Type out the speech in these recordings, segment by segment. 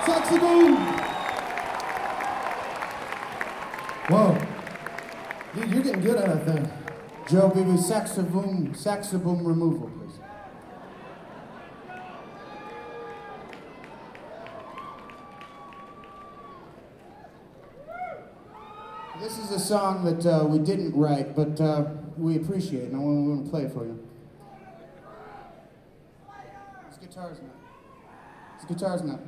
Saxophone! Whoa. Dude, you're getting good at that thing. Joe, give me saxophone removal, please. This is a song that we didn't write, but we appreciate, and I want to play it for you. It's guitars now. It's guitars now.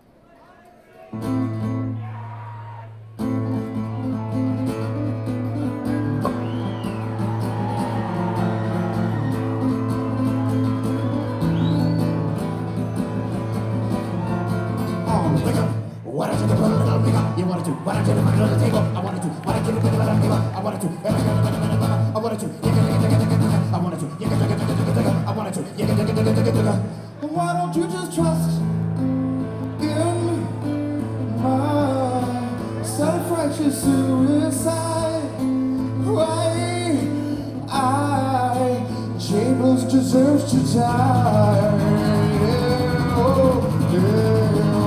What I do, you wanted to, what I did on the table, I wanted to, what I did on the table, I wanted to, I wanted to, I wanted to, I wanted to, why don't you just trust in my self-righteous suicide? Why Jables deserves to die. Yeah, oh, yeah.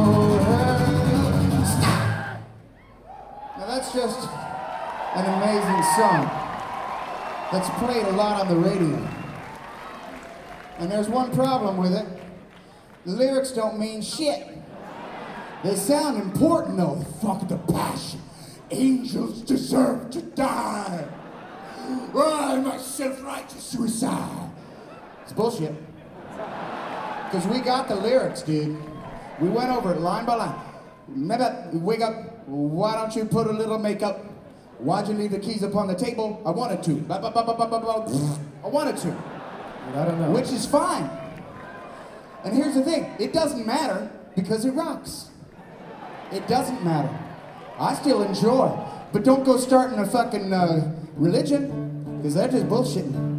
That's just an amazing song that's played a lot on the radio. And there's one problem with it. The lyrics don't mean shit. They sound important though. Fuck the passion. Angels deserve to die. Why my self-righteous suicide? It's bullshit. Because we got the lyrics, dude. We went over it line by line. Remember, wake up. Why don't you put a little makeup? Why'd you leave the keys upon the table? I wanted to. I wanted to. I don't know. Which is fine. And here's the thing. It doesn't matter because it rocks. It doesn't matter. I still enjoy. But don't go starting a fucking religion because they're just bullshitting.